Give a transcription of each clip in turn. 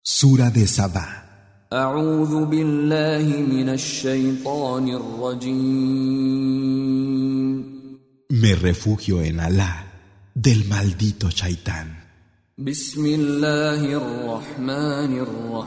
Sura de Sabá. أعوذ بالله من الشيطان الرجيم. Me refugio en Alá del maldito Shaitán. بسم الله الرحمن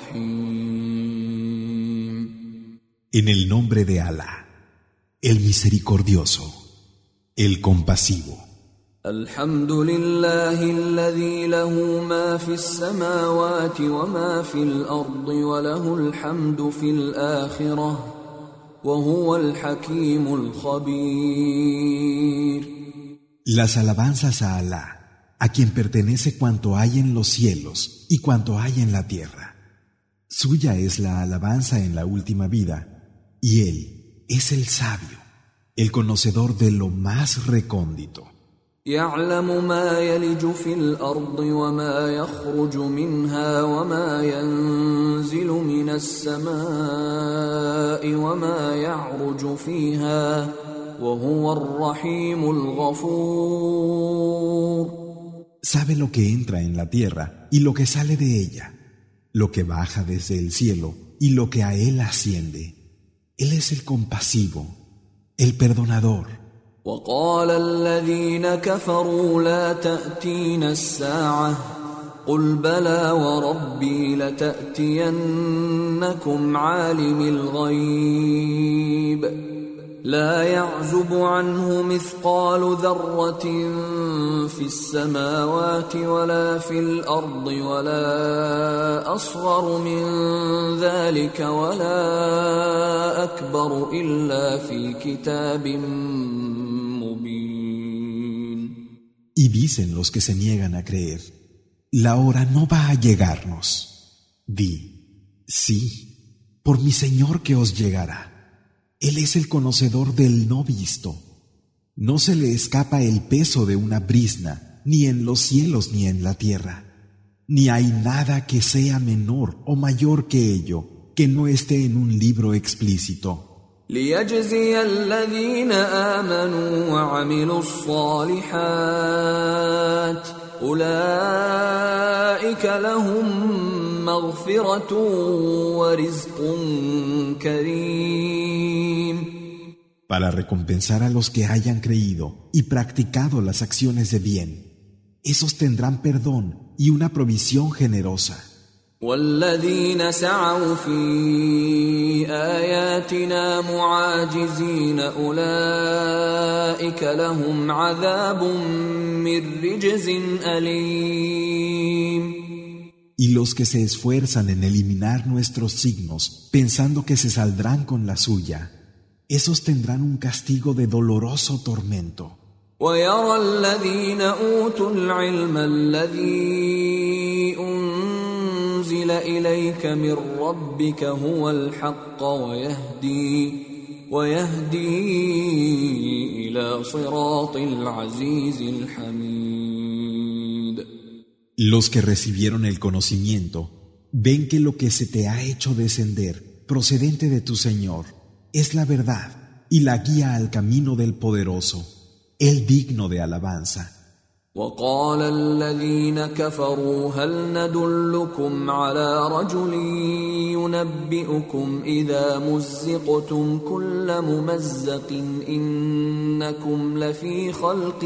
الرحيم. En el nombre de Alá, el misericordioso, el compasivo. الحمد لله الذي له ما في السماوات وما في الأرض وله الحمد في الآخرة وهو الحكيم الخبير. Las alabanzas a Alá, a quien pertenece cuanto hay en los cielos y cuanto hay en la tierra. Suya es la alabanza en la última vida, y Él es el sabio, el conocedor de lo más recóndito. يعلم ما يلج في الأرض وما يخرج منها وما ينزل من السماء وما يعرج فيها وهو الرحيم الغفور. Sabe lo que entra en la tierra y lo que sale de ella, lo que baja desde el cielo y lo que a él asciende. Él es el compasivo, el perdonador. وقال الذين كفروا لا تأتينا الساعة قل بلى وربي لتأتينكم عالم الغيب لا يعزب عنه مثقال ذرة في السماوات ولا في الأرض ولا أصغر من ذلك ولا أكبر إلا في كتاب Y dicen los que se niegan a creer, la hora no va a llegarnos. Di, sí, por mi Señor que os llegará. Él es el conocedor del no visto. No se le escapa el peso de una brizna, ni en los cielos ni en la tierra. Ni hay nada que sea menor o mayor que ello, que no esté en un libro explícito. ليجزي الذين آمنوا وعملوا الصالحات أولئك لهم مغفرة ورزق كريم. Para recompensar a los que hayan creído y practicado las acciones de bien, esos tendrán perdón y una provisión generosa. والذين سعوا في آياتنا معاجزين أولئك لهم عذاب من رجز أليم. Y los que se esfuerzan en eliminar nuestros signos, pensando que se saldrán con la suya, esos tendrán un castigo de doloroso tormento. ويرى الذين أوتوا العلم الذي أنزل إليك من ربك هو الحق ويهدي إلى صراط العزيز الحميد. Los que recibieron el conocimiento ven que lo que se te ha hecho descender procedente de tu Señor es la verdad y la guía al camino del poderoso, el digno de alabanza. وقال الذين كفروا هل ندلكم على رجل ينبئكم إذا مزقتم كل ممزق إنكم لفي خلق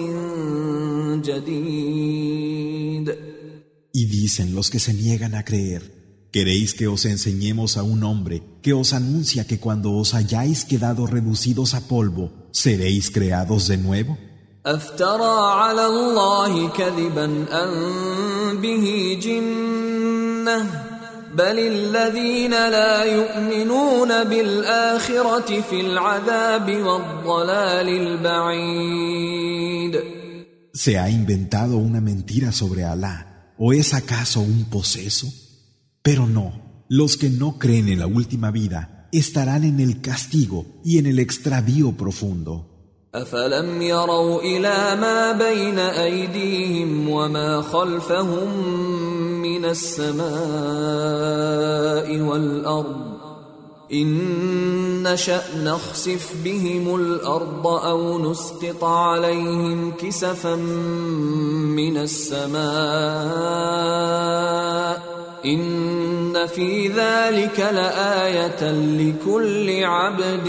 جديد. Y dicen los que se niegan a creer, ¿queréis que os enseñemos a un hombre que os anuncia que cuando os hayáis quedado reducidos a polvo, seréis creados de nuevo? أفترى على الله كذبا أم به جنة بل الذين لا يؤمنون بالآخرة في العذاب والضلال البعيد. ¿Se ha inventado una mentira sobre Alá? ¿O es acaso un poseso? Pero no, los que no creen en la última vida estarán en el castigo y en el extravío profundo. أفلم يروا إلى ما بين أيديهم وما خلفهم من السماء والأرض إن نشأ نخسف بهم الأرض أو نسقط عليهم كسفا من السماء إن إن في ذلك لآية لكل عبد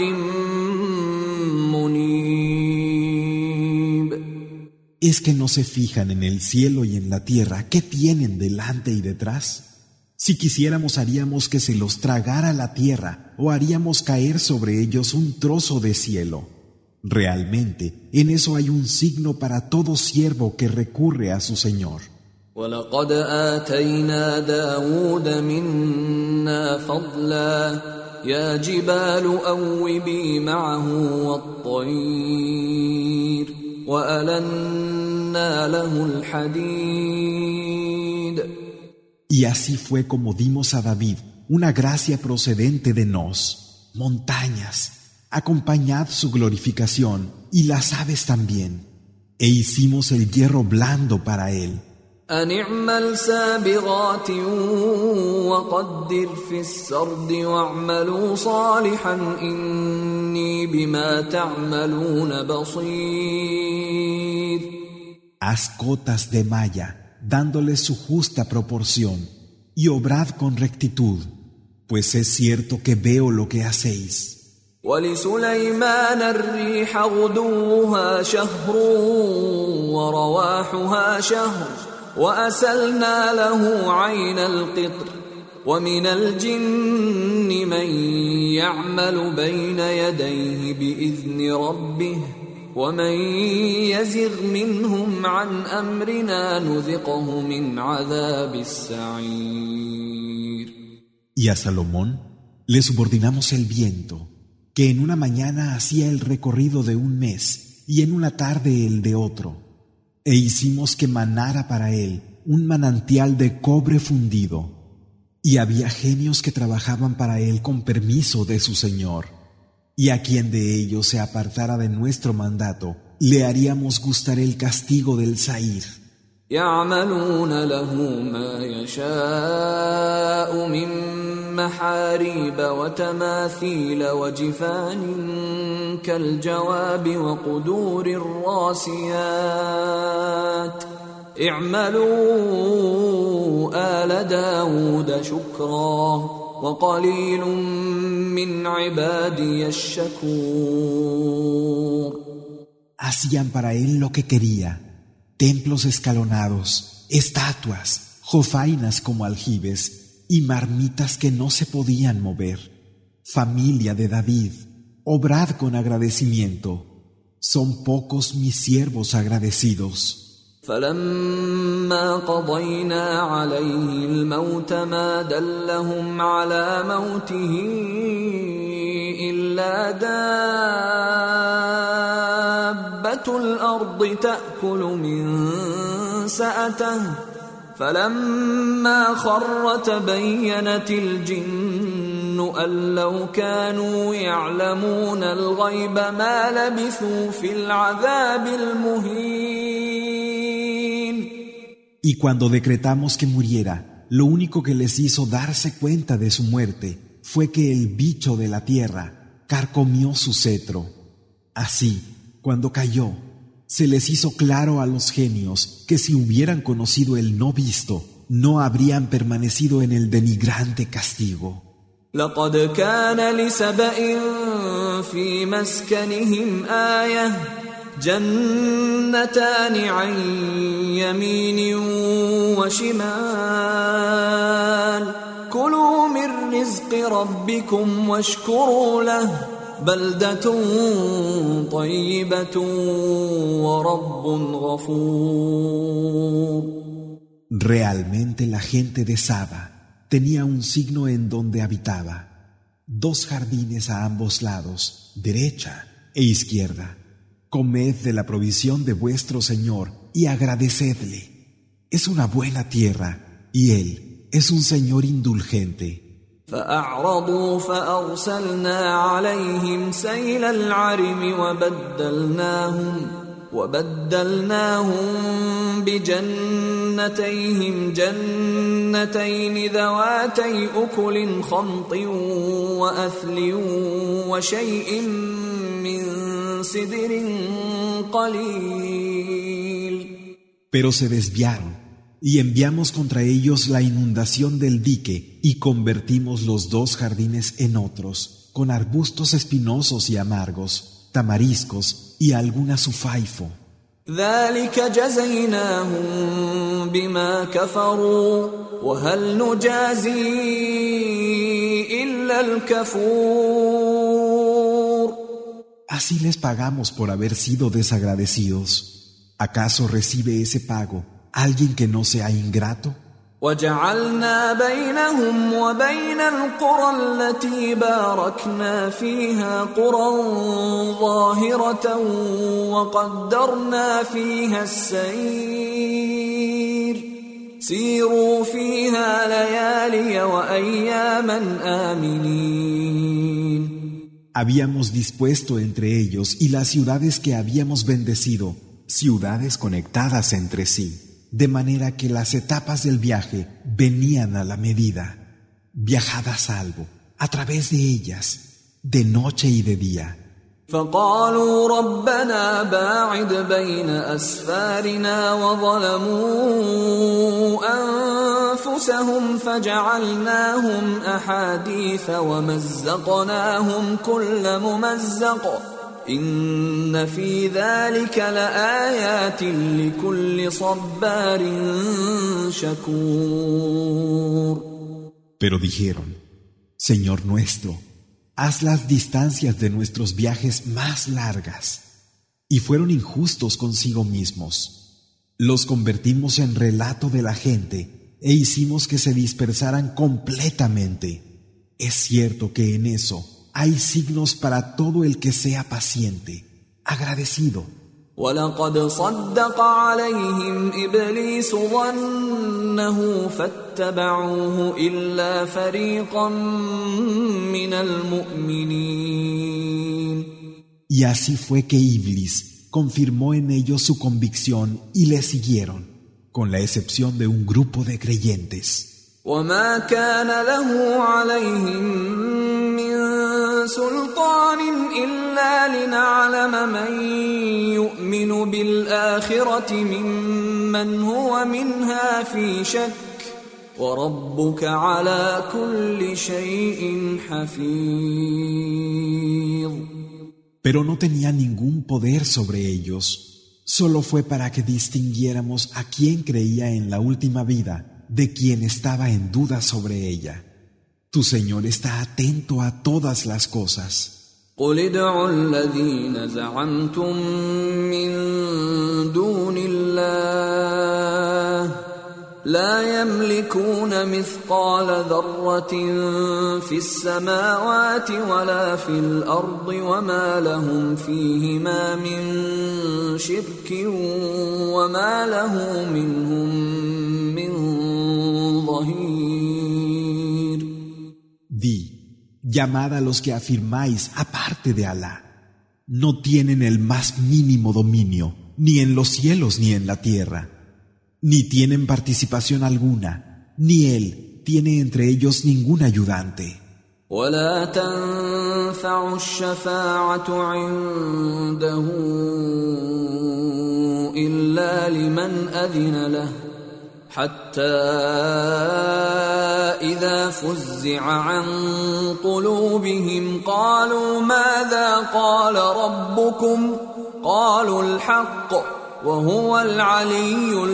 منيب. ¿Es que no se fijan en el cielo y en la tierra qué tienen delante y detrás? Si quisiéramos haríamos que se los tragara la tierra o haríamos caer sobre ellos un trozo de cielo. Realmente, en eso hay un signo para todo siervo que recurre a su Señor. وَلَقَدْ آتَيْنَا دَاوُودَ مِنَّا فَضْلًا يَا جِبَالُ أَوِّبِي مَعَهُ وَالطَّيْرَ وَأَلَنَّا لَهُ الْحَدِيدَ. Y así fue como dimos a David una gracia procedente de Nos, montañas, acompañad su glorificación y las aves también, e hicimos el hierro blando para él. أن اعمل سابغات وقدر في السرد واعملوا صالحا إني بما تعملون بصير. Haz cotas de malla, dándoles su justa proporción, y obrad con rectitud, pues es cierto que veo lo que hacéis. ولسليمان الريح غدوها شهر ورواحها شهر وأسلنا له عين القطر ومن الجن من يعمل بين يديه بإذن ربه ومن يزغ منهم عن أمرنا نذقه من عذاب السعير. Y a Salomón le subordinamos el viento, que en una mañana hacía el recorrido de un mes y en una tarde el de otro, e hicimos que manara para él un manantial de cobre fundido, y había genios que trabajaban para él con permiso de su Señor, y a quien de ellos se apartara de nuestro mandato, le haríamos gustar el castigo del Saír. يعملون له ما يشاء من محاريب وتماثيل وجفان كالجواب وقدور الراسيات اعملوا آل داود شكرا وقليل من عبادي الشكور. Hacían para él lo que quería, templos escalonados, estatuas, jofainas como aljibes y marmitas que no se podían mover. Familia de David, obrad con agradecimiento. Son pocos mis siervos agradecidos. فلما قضينا عليه الموت ما دلهم على موته إلا دابة الأرض تأكل من سأته فلما خر تبينت الجن أن لو كانوا يعلمون الغيب ما لبثوا في العذاب المهين. Y cuando decretamos que muriera, lo único que les hizo darse cuenta de su muerte fue que el bicho de la tierra carcomió su cetro. Así, cuando cayó, se les hizo claro a los genios que si hubieran conocido el no visto, no habrían permanecido en el denigrante castigo. لقد كان لسبإ في مسكنهم آية جنتان عن يمين وشمال كلوا من رزق ربكم واشكروا له بلدة طيبة ورب غفور. Realmente la gente de Saba tenía un signo en donde habitaba, 2 jardines a ambos lados, derecha e izquierda. Comed de la provisión de vuestro Señor y agradecedle. Es una buena tierra y Él es un Señor indulgente. فأعرضوا فأرسلنا عليهم سيل العرم وبدلناهم بجنتيهم جنتين ذواتي أكل خمط وأثل وشيء من سدر قليل. Pero se desviaron. Y enviamos contra ellos la inundación del dique y convertimos los dos jardines en otros, con arbustos espinosos y amargos, tamariscos y algún azufaifo. ذلك جزيناهم بما كفروا وهل نجازي إلا الكفور. Así les pagamos por haber sido desagradecidos. ¿Acaso recibe ese pago alguien que no sea ingrato? وجعلنا بينهم وبين القرى التي باركنا فيها قرى ظاهرة وقدرنا فيها السير سيروا فيها ليالي وأياما آمنين. Habíamos dispuesto entre ellos y las ciudades que habíamos bendecido, ciudades conectadas entre sí, de manera que las etapas del viaje venían a la medida. Viajad a salvo, a través de ellas, de noche y de día. فقالوا ربنا باعد بين أسفارنا وظلموا أنفسهم فجعلناهم أحاديث ومزقناهم كل ممزق إن في ذلك لآيات لكل صبار شكور. Pero dijeron, Señor nuestro, haz las distancias de nuestros viajes más largas. Y fueron injustos consigo mismos. Los convertimos en relato de la gente e hicimos que se dispersaran completamente. Es cierto que en eso hay signos para todo el que sea paciente, agradecido. وَلَقَدْ صَدَّقَ عَلَيْهِمْ إِبْلِيسُ ظَنَّهُ فَاتَّبَعُوهُ إِلَّا فَرِيقًا مِّنَ الْمُؤْمِنِينَ. Y así fue que Iblis confirmó en ellos su convicción y le siguieron, con la excepción de un grupo de creyentes. وَمَا كَانَ لَهُ عَلَيْهِمْ مِنْ سُلْطَانٍ إِلَّا لِنَعْلَمَ مَنْ يُؤْمِنُ بِالْآخِرَةِ مِمَّنْ هُوَ مِنْهَا فِي شَكٍّ وَرَبُّكَ عَلَى كُلِّ شَيْءٍ حَفِيظٌ. Pero no tenía ningún poder sobre ellos. Solo fue para que distinguiéramos a quien creía en la última vida de quien estaba en duda sobre ella. Tu Señor está atento a todas las cosas. قُلِ ادْعُوا الَّذِينَ زَعَمْتُم مِّن دُونِ اللَّهِ لَا يَمْلِكُونَ مِثْقَالَ ذَرَّةٍ فِي السَّمَاوَاتِ وَلَا فِي الْأَرْضِ وَمَا لَهُمْ فِيهِمَا مِن شِرْكٍ وَمَا لَهُ مِنْهُم مِّن ظَهِيرٍ. Di, llamad a los que afirmáis aparte de Alá. No tienen el más mínimo dominio, ni en los cielos ni en la tierra. Ni tienen participación alguna, ni Él tiene entre ellos ningún ayudante. ولا تنفع الشفاعة عنده إلا لمن أذن له حتى إذا فزع عن قلوبهم قالوا ماذا قال ربكم قالوا الحق وهو العلي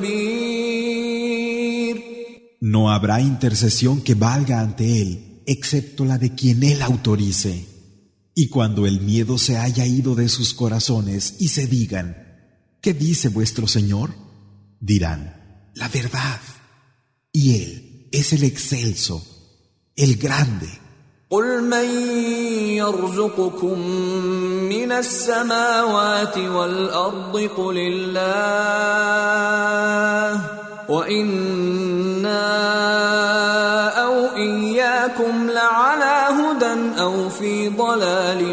الكبير. No habrá intercesión que valga ante Él excepto la de quien Él autorice. Y cuando el miedo se haya ido de sus corazones y se digan, ¿qué dice vuestro Señor? Dirán, la verdad. Y Él es el excelso, el grande. قل من يرزقكم من السماوات والأرض قل الله وإنا أو إياكم لعلى هدى أو في ضلال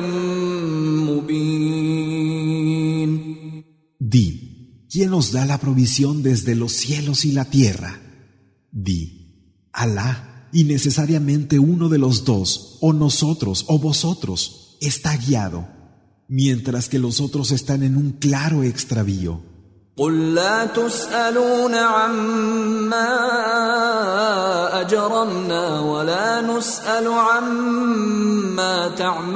مبين. Di, ¿quién os da la provisión desde los cielos y la tierra? Di, Alá. Y necesariamente uno de los dos, o nosotros o vosotros, está guiado, mientras que los otros están en un claro extravío. قل لا تسألون عما أجرمنا ولا نسأل عما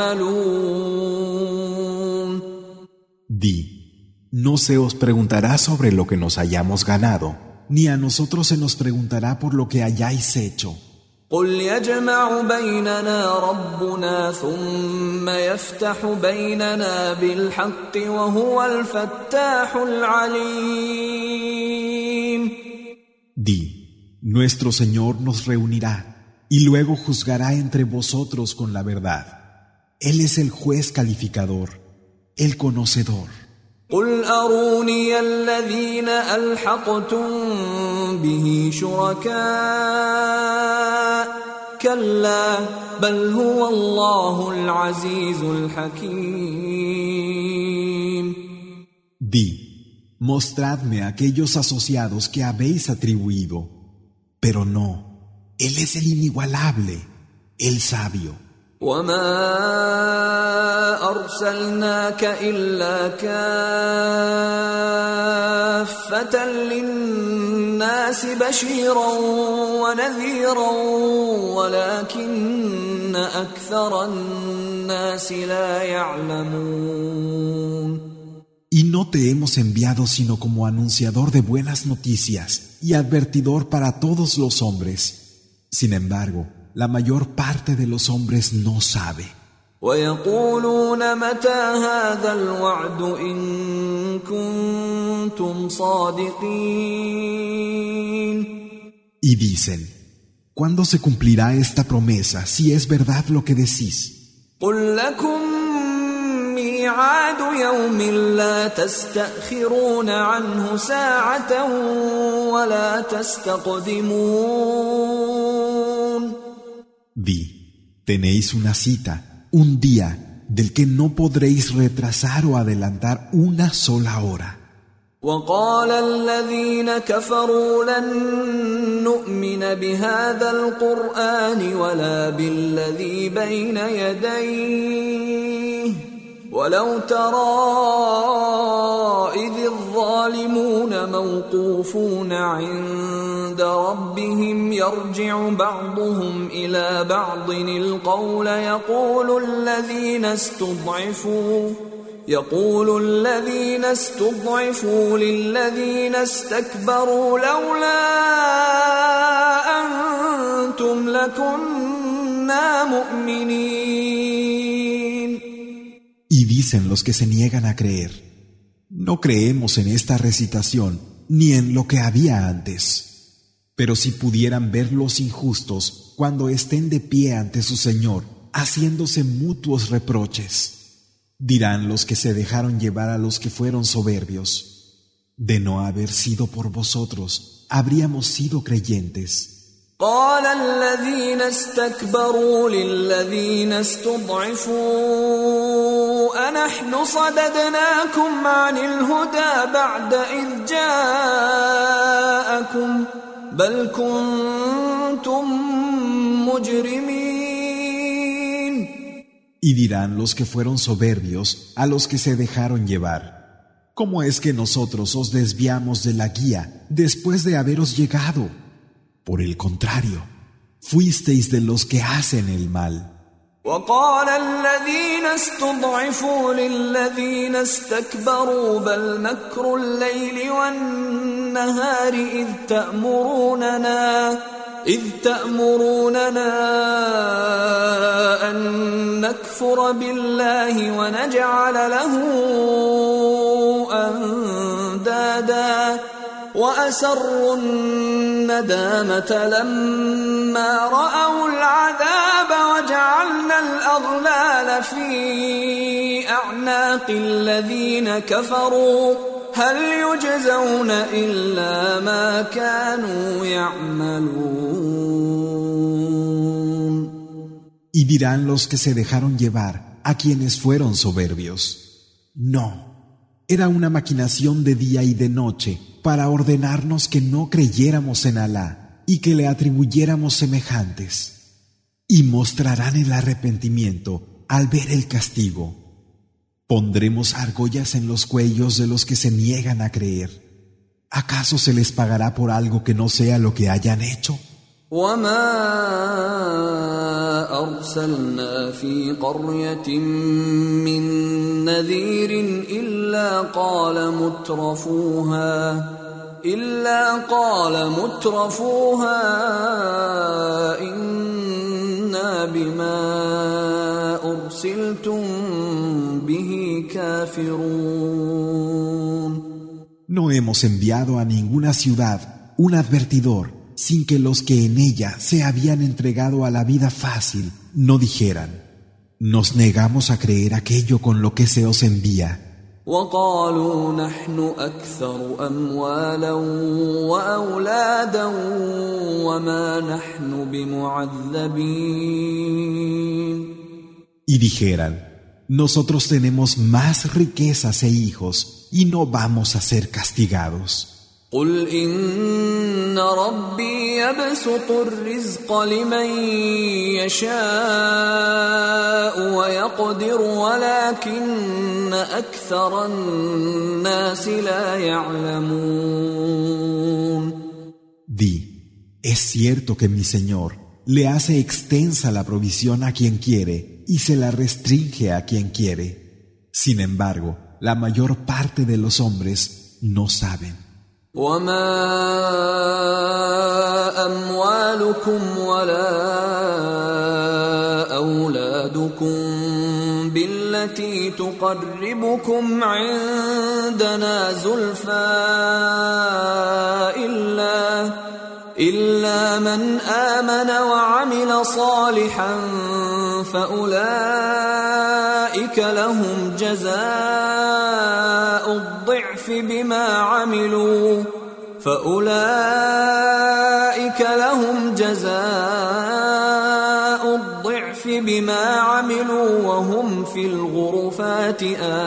تعملون. Di, no se os preguntará sobre lo que nos hayamos ganado, ni a nosotros se nos preguntará por lo que hayáis hecho. قل يجمع بيننا ربنا ثم يفتح بيننا بالحق وهو الفتاح العليم. Di, nuestro Señor nos reunirá y luego juzgará entre vosotros con la verdad. Él es el juez calificador, el conocedor. قل أروني الذين ألحقتم به شركاء كلا بل هو الله العزيز الحكيم. Di, mostradme aquellos asociados que habéis atribuido, pero no, Él es el inigualable, el sabio. وما أرسلناك إلا كافة للناس بشيرا ونذيرا ولكن أكثر الناس لا يعلمون. Y no te hemos enviado sino como anunciador de buenas noticias y advertidor para todos los hombres. Sin embargo, la mayor parte de los hombres no sabe. ويقولون متى هذا الوعد إن كنتم صادقين. Y dicen, ¿cuándo se cumplirá esta promesa si es verdad lo que decís? قل لكم ميعاد يوم لا تستأخرون عنه ساعة ولا تستقدمون. Di, tenéis una cita, un día, del que no podréis retrasar o adelantar una sola hora. وقال الذين كفروا لن نؤمن بهذا القرآن ولا بالذي بين يديه ولو ترى إذ الظالمون موقوفون عند ربهم يرجع بعضهم إلى بعض القول يقول الذين استضعفوا للذين استكبروا لولا أنتم لكنا مؤمنين. Y dicen los que se niegan a creer, no creemos en esta recitación ni en lo que había antes. Pero si pudieran ver los injustos cuando estén de pie ante su Señor, haciéndose mutuos reproches, dirán los que se dejaron llevar a los que fueron soberbios, de no haber sido por vosotros, habríamos sido creyentes. قال الذين استكبروا للذين استضعفوا أنحن صددناكم عن الهدى بعد إذ جاءكم بل كنتم مجرمين. Y dirán los que fueron soberbios a los que se dejaron llevar, ¿cómo es que nosotros os desviamos de la guía después de haberos llegado? Por el contrario, fuisteis de los que hacen el mal. وقال الذين استضعفوا للذين استكبروا بل مكر الليل والنهار إذ تأمروننا أن نكفر بالله ونجعل له أندادا وأسروا الندامة لما رأوا العذاب وجعلنا الأغلال في أعناق الذين كفروا هل يجزون إلا ما كانوا يعملون. Y dirán los que se dejaron llevar a quienes fueron soberbios, no, era una maquinación de día y de noche para ordenarnos que no creyéramos en Alá y que le atribuyéramos semejantes. Y mostrarán el arrepentimiento al ver el castigo. Pondremos argollas en los cuellos de los que se niegan a creer. ¿Acaso se les pagará por algo que no sea lo que hayan hecho? وما أرسلنا في قرية من نذير إلا قال مترفوها إنا بما أرسلتم به كافرون. No hemos enviado a ninguna ciudad un advertidor sin que los que en ella se habían entregado a la vida fácil no dijeran: nos negamos a creer aquello con lo que se os envía. وقالوا نحن أكثر أموالا وأولادا وما نحن بمعذبين. Y dijeran: nosotros tenemos más riquezas e hijos y no vamos a ser castigados. قل إن ربي يبسط الرزق لمن يشاء ويقدر ولكن أكثر الناس لا يعلمون. Di: es cierto que mi Señor le hace extensa la provisión a quien quiere y se la restringe a quien quiere. Sin embargo, la mayor parte de los hombres no saben. وما أموالكم ولا أولادكم بالتي تقربكم عندنا زلفى إلا من آمن وعمل صالحا فأولئك لهم جزاء الضعف بما عملوا وهم في الغرفات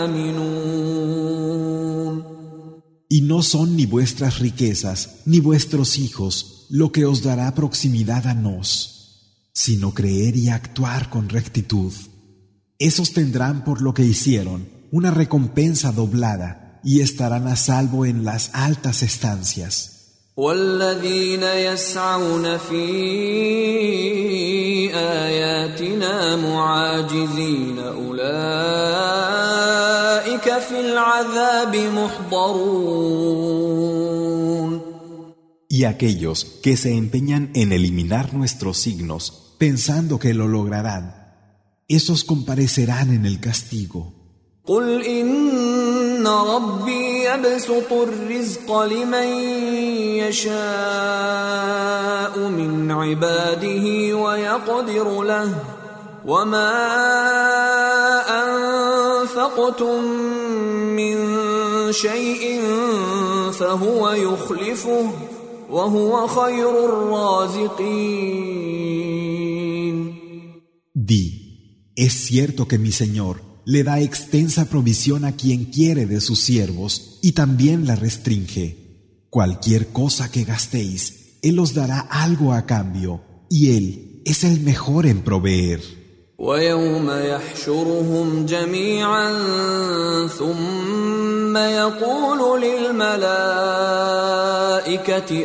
آمنون. Y no son ni vuestras riquezas ni vuestros hijos lo que os dará proximidad a nos, sino creer y actuar con rectitud. Esos tendrán por lo que hicieron una recompensa doblada y estarán a salvo en las altas estancias. والذين يسعون في آياتنا معاجزين أولئك في العذاب محضرون. Y aquellos que se empeñan en eliminar nuestros signos, pensando que lo lograrán, esos comparecerán en el castigo. قل إن ربي يبسط الرزق لمن يشاء من عباده ويقدر له وما أنفقتم من شيء فهو يخلفه وهو خير الرازقين. Di: es cierto que mi Señor le da extensa provisión a quien quiere de sus siervos y también la restringe. Cualquier cosa que gastéis, Él os dará algo a cambio, y Él es el mejor en proveer. ويوم يحشرهم جميعا ثم يقول للملائكة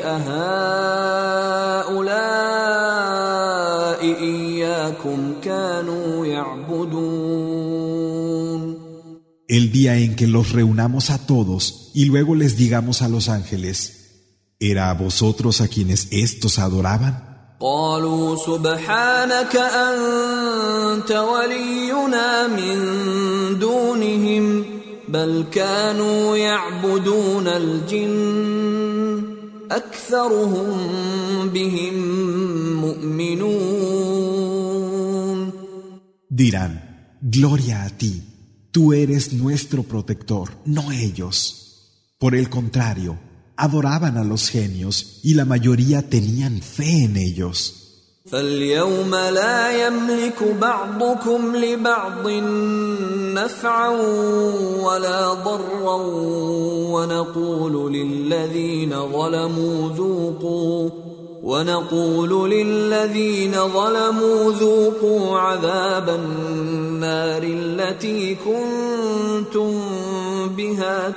أهؤلاء إياكم كانوا يعبدون. El día en que los reunamos a todos y luego les digamos a los ángeles: ¿era a vosotros a quienes éstos adoraban? قالوا سبحانك أنت ولينا من دونهم بل كانوا يعبدون الجن أكثرهم بهم مؤمنون. Dirán: gloria a ti, tú eres nuestro protector, no ellos. Por el contrario, adoraban a los genios y la mayoría tenían fe en ellos. فاليوم لا يملك بعضكم لبعض نفعا ولا ضرا ونقول للذين ظلموا ذوقوا عذاب النار التي كنتم بها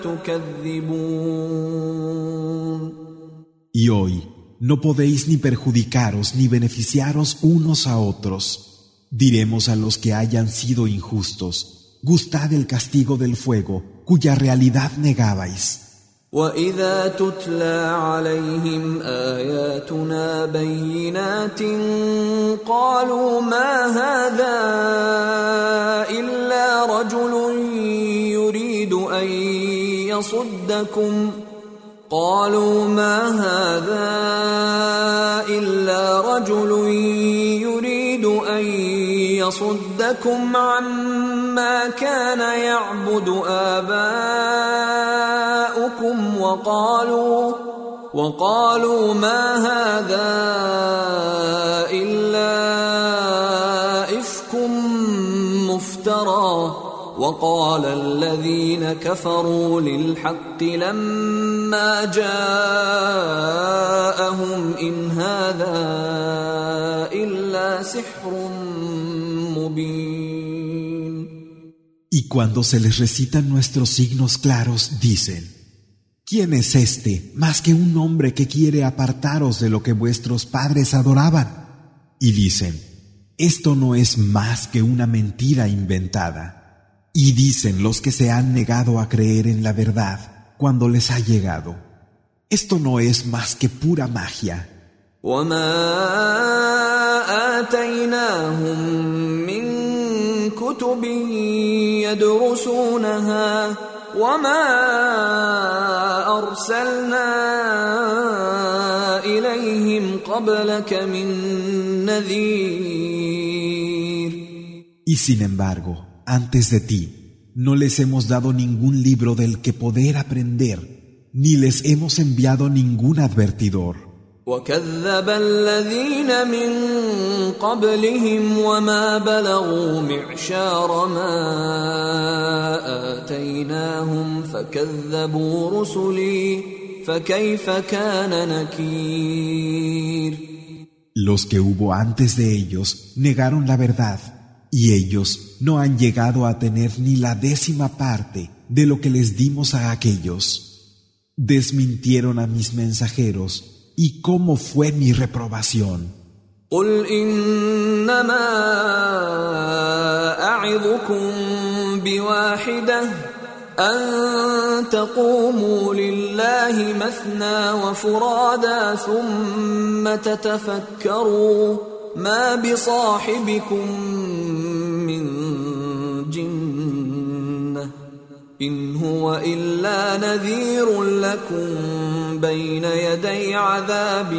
تكذبون Y hoy no podéis ni perjudicaros ni beneficiaros unos a otros. Diremos a los que hayan sido injustos: gustad el castigo del fuego, cuya realidad negabais. وَإِذَا تُتْلَى عَلَيْهِمْ آيَاتُنَا بَيِّنَاتٍ قَالُوا مَا هَذَا إِلَّا رَجُلٌ يُرِيدُ أَن يَصُدَّكُمْ عَمَّا كَانَ يَعْبُدُ آبَاؤُكُمْ وَقَالُوا مَا هَذَا إِلَّا إِفْكٌ مُفْتَرًى وَقَالَ الَّذِينَ كَفَرُوا لِلْحَقِّ لَمَّا جَاءَهُمْ إِنْ هَذَا إِلَّا سِحْرٌ مُبِينٌ. Y cuando se les recitan nuestros signos claros, dicen: ¿quién es este más que un hombre que quiere apartaros de lo que vuestros padres adoraban? Y dicen: esto no es más que una mentira inventada. Y dicen los que se han negado a creer en la verdad cuando les ha llegado: esto no es más que pura magia. وَمَا آتَيْنَاهُم مِّن كُتُبٍ يَدْرُسُونَهَا وَمَا أَرْسَلْنَا إِلَيْهِمْ قَبْلَكَ مِن نَّذِيرٍ. Y sin embargo, antes de ti, no les hemos dado ningún libro del que poder aprender, ni les hemos enviado ningún advertidor. وَكَذَّبَ الَّذِينَ مِن قَبْلِهِمْ وَمَا بَلَغُوا مِعْشَارَ مَا آتَيْنَاهُمْ فَكَذَّبُوا رُسُلِي فَكَيْفَ كَانَ نَكِيرِ. Los que hubo antes de ellos negaron la verdad, y ellos no han llegado a tener ni la 10ª parte de lo que les dimos a aquellos. Desmintieron a mis mensajeros, ¿y cómo fue mi reprobación? قُلْ إِنَّمَا أَعِظُكُم بِوَاحِدَةٍ أَن تَقُومُوا لِلَّهِ مَثْنَىٰ وَفُرَادَىٰ ثُمَّ تَتَفَكَّرُوا مَا بِصَاحِبِكُم مِّن جِنَّةٍ إِنْ هُوَ إِلَّا نَذِيرٌ لَكُمْ بَيْنَ يَدَيْ عَذَابٍ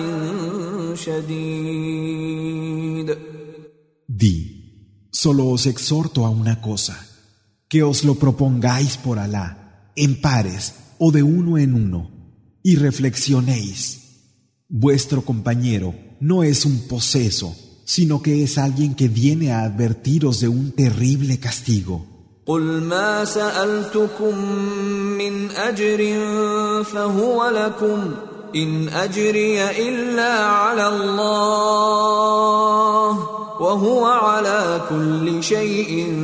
شَدِيدٍ. Di, solo os exhorto a una cosa: que os lo propongáis por Alá, en pares o de uno en uno, y reflexionéis. Vuestro compañero no es un poseso, sino que es alguien que viene a advertiros de un terrible castigo. قُلْ مَا سَأَلْتُكُم مِّنْ أَجْرٍ فَهُوَ لَكُمْ إِنْ أَجْرِيَ إِلَّا عَلَى اللَّهِ وَهُوَ عَلَى كُلِّ شَيْءٍ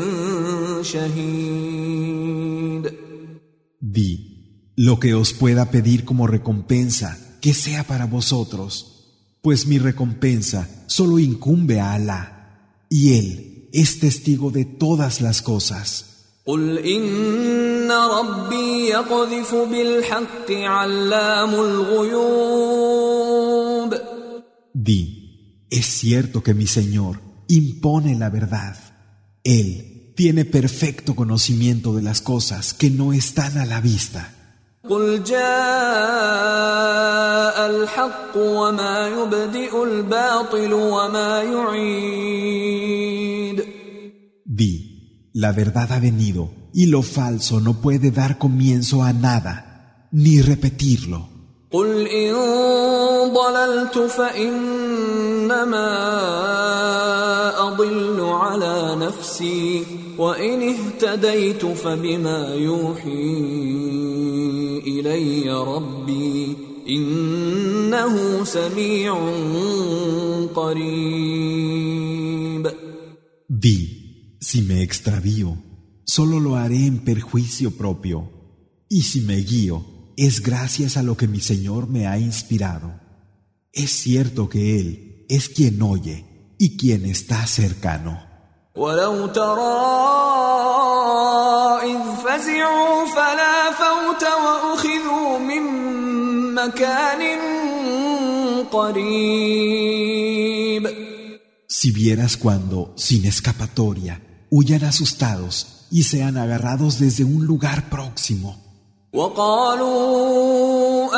شَهِيدٌ. Di, lo que os pueda pedir como recompensa, que sea para vosotros, pues mi recompensa solo incumbe a Alá, y Él es testigo de todas las cosas. قُلْ إِنَّ رَبِّي يَقْذِفُ بِالْحَقِّ عَلَّامُ الْغُيُوبِ. Di, es cierto que mi Señor impone la verdad. Él tiene perfecto conocimiento de las cosas que no están a la vista. قُلْ جَاءَ الْحَقُّ وَمَا يُبْدِئُ الْبَاطِلُ وَمَا يُعِيدُ. Di, la verdad ha venido y lo falso no puede dar comienzo a nada, ni repetirlo. قُلْ إِن ضَلَلْتُ فَإِنَّمَا أَضِلُّ عَلَى نَفْسِي وَإِنِ اهْتَدَيْتُ فَبِمَا يُوحِي إِلَيَّ رَبِّي إِنَّهُ سَمِيعٌ قَرِيبٌ. Di, si me extravío, solo lo haré en perjuicio propio. Y si me guío, es gracias a lo que mi Señor me ha inspirado. Es cierto que Él es quien oye y quien está cercano. ولو ترى إذ فزعوا فلا فوت وأخذوا من مكان قريب. Si vieras cuando, sin escapatoria, huyan asustados y sean agarrados desde un lugar próximo. وقالوا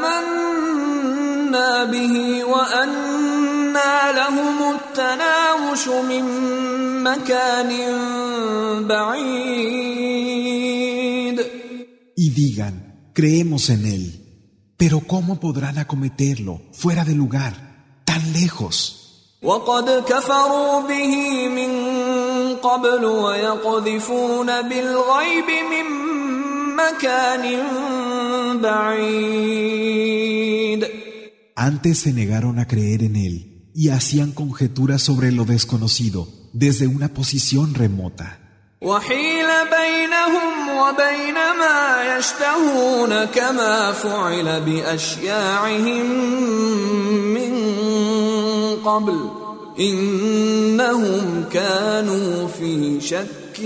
آمنا به وأنى لهم التناوش من مكان بعيد. Y digan, creemos en Él, pero ¿cómo podrán acometerlo fuera de lugar, tan lejos? وقد كفروا به من قبل ويقذفون بالغيب من مكان بعيد. Antes se negaron a creer en Él y hacían conjeturas sobre lo desconocido desde una posición remota. وحيل بينهم وبين ما يشتهون كما فعل بأشياعهم من قبل إنهم كانوا في شك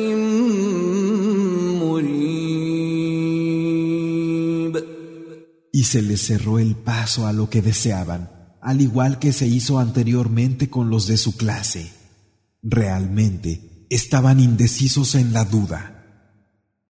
مريب. Y se les cerró el paso a lo que deseaban, al igual que se hizo anteriormente con los de su clase. Realmente estaban indecisos en la duda.